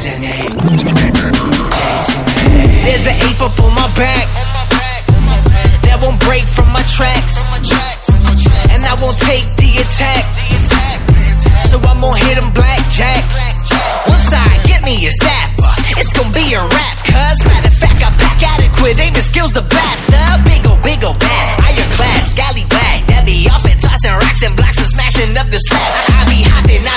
chasing it. There's an ape up on my back that won't break from my tracks, and I won't take the attack, so I'm gonna hit him blackjack. Once I get me a zapper, it's gonna be a rap, cuz matter of fact I pack adequate aiming skills to blast.